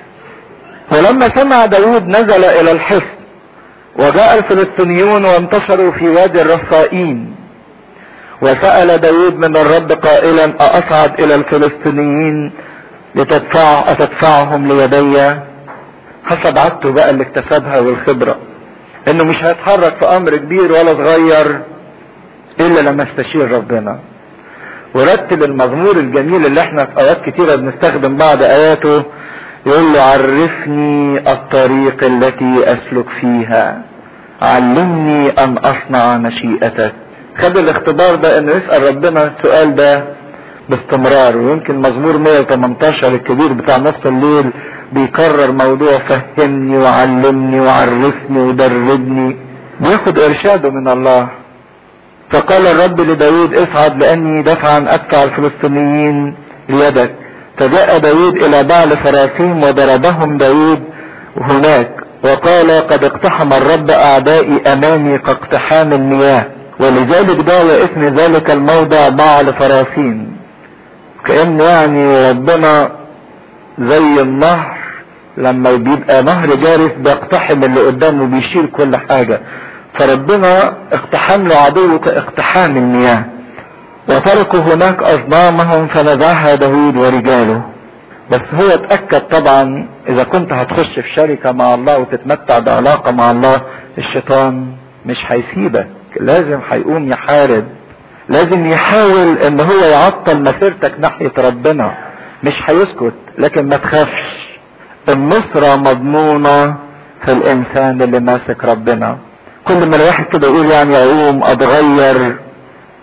Speaker 1: ولما سمع داود نزل الى الحصن، وجاء الفلسطينيون وانتشروا في وادي الرفائيم. وسأل داود من الرب قائلا: أصعد الى الفلسطينيين أتدفعهم ليدي؟ حسب عادته بقى اللي اكتسبها والخبرة، انه مش هيتحرك في امر كبير ولا صغير الا لما استشير ربنا. ورتب المزمور الجميل اللي احنا في اوقات كتيرة بنستخدم بعض اياته، يقول له: عرفني الطريق التي اسلك فيها، علمني ان اصنع مشيئتك. خد الاختبار ده انه يسأل ربنا السؤال ده باستمرار. ويمكن مزمور 118 الكبير بتاع نص الليل بيكرر موضوع فهمني وعلمني وعرفني ودربني، بياخد ارشاده من الله. فقال الرب لداود: اصعد لاني دفعا ادفع الفلسطينيين ليدك. فجاء داود الى بعل فراسيم وضربهم داود هناك، وقال: قد اقتحم الرب اعدائي امامي كاقتحام المياه، ولذلك دعا اسم ذلك الموضع بعل فراسيم. كأن يعني ربنا زي النهر لما بيبقى نهر جارف بيقتحم اللي قدامه بيشيل كل حاجة، فربنا اقتحم له عدوه كاقتحام المياه. وتركوا هناك اصنامهم فنزعها داود ورجاله. بس هو اتأكد طبعا اذا كنت هتخش في شركة مع الله وتتمتع بعلاقة مع الله، الشيطان مش هيسيبك، لازم هيقوم يحارب، لازم يحاول ان هو يعطل مسيرتك ناحية ربنا، مش هيسكت. لكن ما تخافش، النصرة مضمونة في الانسان اللي ماسك ربنا. كل ما الواحد كده يقول يعني اقوم اتغير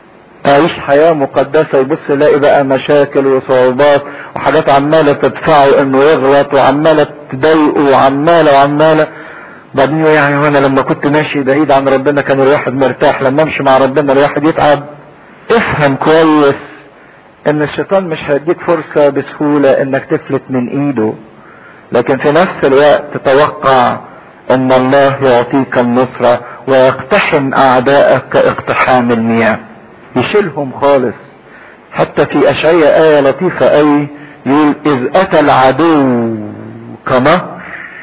Speaker 1: اعيش حياة مقدسة، يبص يلاقي بقى مشاكل وصعوبات وحاجات عمالة تدفعه انه يغلط وعمالة تضايقه وعمالة بعدين يعني وانا لما كنت ماشي بعيد عن ربنا كان الواحد مرتاح، لما امشي مع ربنا الواحد يتعب. افهم كويس ان الشيطان مش هيديك فرصة بسهولة انك تفلت من ايده، لكن في نفس الوقت تتوقع ان الله يعطيك النصرة ويقتحم اعدائك كاقتحام المياه، يشيلهم خالص. حتى في اشعياء آية لطيفة قوي يقول اذ اتى العدو كنهر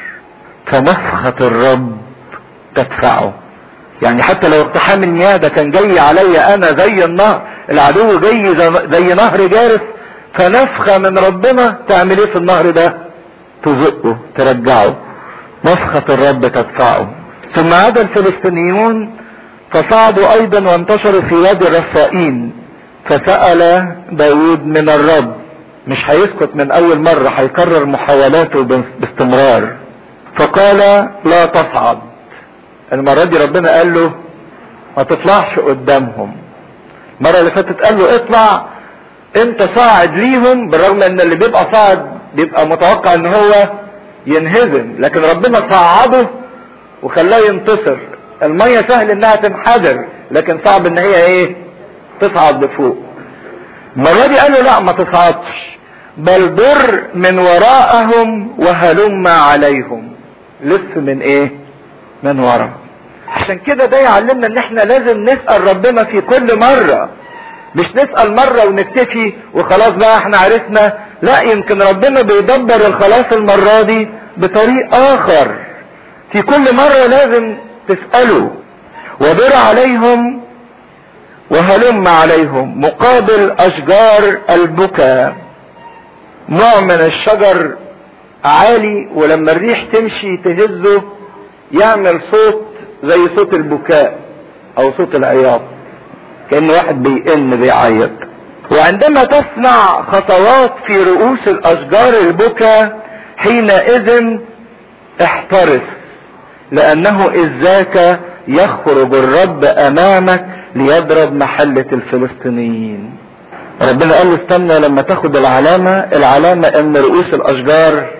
Speaker 1: فنفخة الرب تدفعه. يعني حتى لو اقتحام المياه ده كان جاي عليا انا زي النهر، العدو جاي زي نهر جارف، فنفخة من ربنا تعمل ايه في النهر ده؟ تزقه ترجعه، نفخة الرب تدفعه. ثم عاد الفلسطينيون فصعدوا ايضا وانتشروا في وادي الرفائيم، فسأل داود من الرب. مش هيسكت من اول مرة، هيكرر محاولاته باستمرار. فقال لا تصعد. المرة دي ربنا قال له ما تطلعش قدامهم. المرة اللي فاتت قال له اطلع انت صاعد ليهم، بالرغم ان اللي بيبقى صاعد بيبقى متوقع ان هو ينهزم، لكن ربنا صعده وخلاه ينتصر. المية سهل انها تنحدر، لكن صعب ان هي ايه؟ تصعد لفوق. المرة دي قال له لا ما تصعدش، بل در من وراءهم وهلم عليهم. لف من ايه؟ من وراء. عشان كده ده يعلمنا ان احنا لازم نسأل ربنا في كل مرة، مش نسأل مرة ونكتفي وخلاص بقى احنا عرفنا. لا، يمكن ربنا بيدبر الخلاص المرة دي بطريق اخر. في كل مرة لازم تسأله. ودر عليهم وهلم عليهم مقابل اشجار البكا. نوع من الشجر عالي ولما الريح تمشي تهزه يعمل صوت زي صوت البكاء او صوت العياط، كأن واحد بيئن بيعيط. وعندما تصنع خطوات في رؤوس الاشجار البكا حينئذ احترس، لانه اذ ذاك يخرج الرب امامك ليضرب محلة الفلسطينيين. ربنا قال له استنى لما تاخد العلامة ان رؤوس الاشجار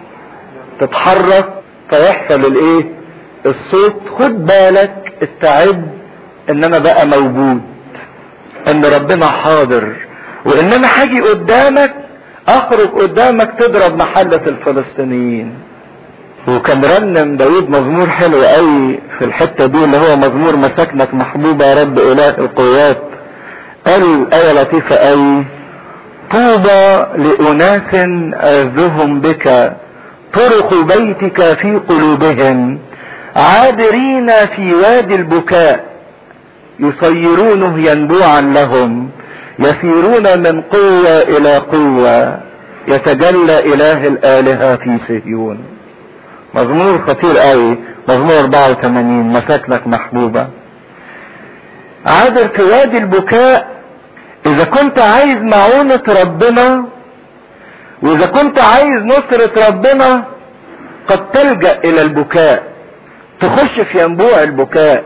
Speaker 1: تتحرك فيحصل الايه؟ الصوت. خد بالك، استعد ان انا بقى موجود، ان ربنا حاضر، وان انا هاجي قدامك، اخرج قدامك تضرب محلة الفلسطينيين. وكان رنم داود مزمور حلو قوي في الحتة دي اللي هو مزمور مساكنك محبوبة يا رب اله القوات. قال آية لطيفة قوي: طوبى لأناس عزهم بك، طرق بيتك في قلوبهم، عابرين في وادي البكاء، يصيرونه ينبوعا لهم، يسيرون من قوة إلى قوة، يتجلى إله الآلهة في صهيون. مزمور خطير قوي، مزمور 84 مساكنك محبوبة. عابر في وادي البكاء. إذا كنت عايز معونة ربنا وإذا كنت عايز نصرة ربنا قد تلجأ إلى البكاء، تخش في ينبوع البكاء.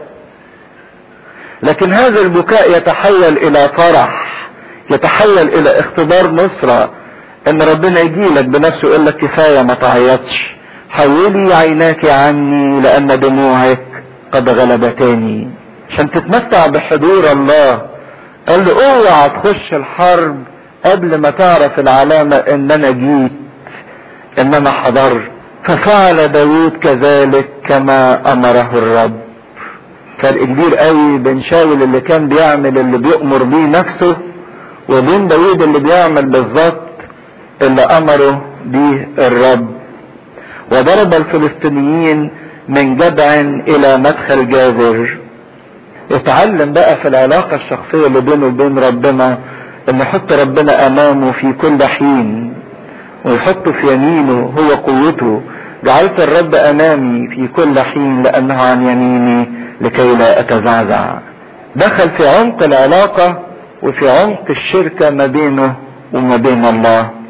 Speaker 1: لكن هذا البكاء يتحول إلى فرح، يتحول إلى اختبار نصرة، إن ربنا يجيلك بنفسه يقول لك كفاية ما تعيطش، حولي عيناك عني لأن دموعك قد غلبتني، عشان تتمتع بحضور الله. قال له اوعى تخش الحرب قبل ما تعرف العلامة ان انا جيت، ان انا حضرت. ففعل داود كذلك كما امره الرب. فرق كبير قوي بين شاول اللي كان بيعمل اللي بيؤمر بيه نفسه، وبين داود اللي بيعمل بالظبط اللي امره بيه الرب. وضرب الفلسطينيين من جدع الى مدخل جازر. اتعلم بقى في العلاقة الشخصية اللي بينه وبين ربنا ان يحط ربنا امامه في كل حين، ويحطه في يمينه هو قوته. جعلت الرب امامي في كل حين لانه عن يميني لكي لا اتزعزع. دخل في عمق العلاقة وفي عمق الشركة ما بينه وما بين الله.